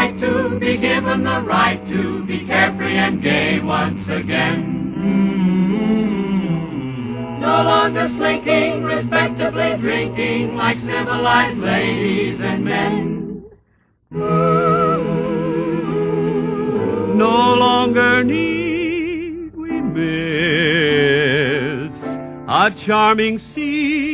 like to be given the right to be carefree and gay once again. No longer slinking, respectably drinking like civilized ladies and men. No longer need we miss a charming scene